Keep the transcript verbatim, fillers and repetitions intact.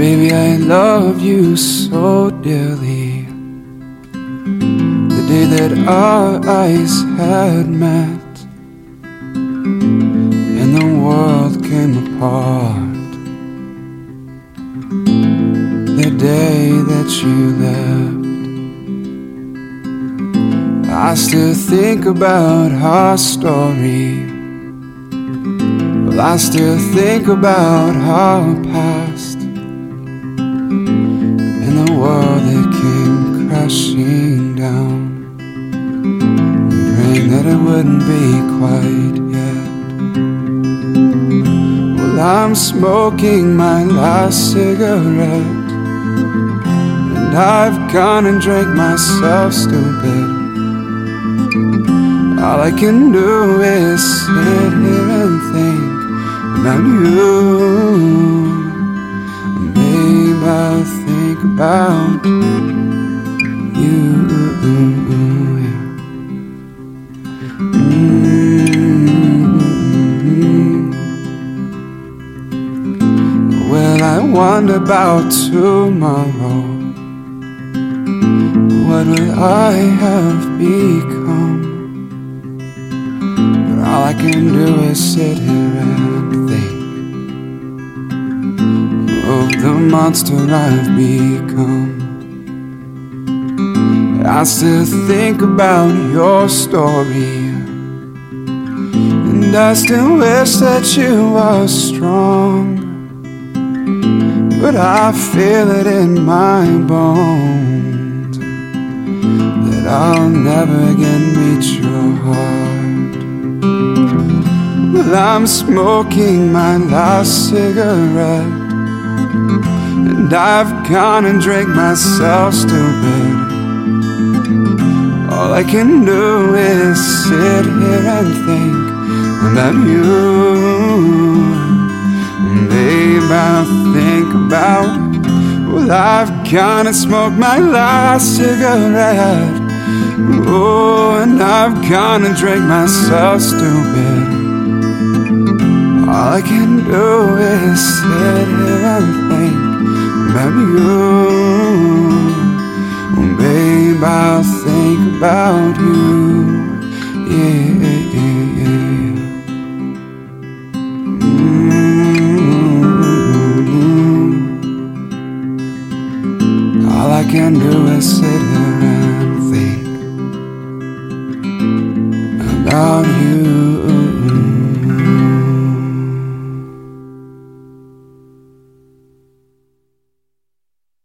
Baby, I love you so dearly. The day that our eyes had met and the world came apart, the day that you left, I still think about our story. Well, I still think about our past and the world that came crashing down, praying that it wouldn't be quite yet. Well, I'm smoking my last cigarette, and I've gone and drank myself stupid. All I can do is sit here and think about you. Babe, I think about you. Mm-hmm. Well, I wonder about tomorrow. What will I have become? All I can do is sit here and think of the monster I've become. I still think about your story, and I still wish that you were strong, but I feel it in my bones that I'll never again reach your heart. Well, I'm smoking my last cigarette, and I've gone and drank myself stupid. All I can do is sit here and think about you. Babe, I think about it. Well, I've gone and smoked my last cigarette. Oh, and I've gone and drank myself stupid. All I can do is sit here and think about you. Oh, babe, I'll think about you. Yeah, yeah, yeah. Mm-hmm. All I can do is sit here and think about you.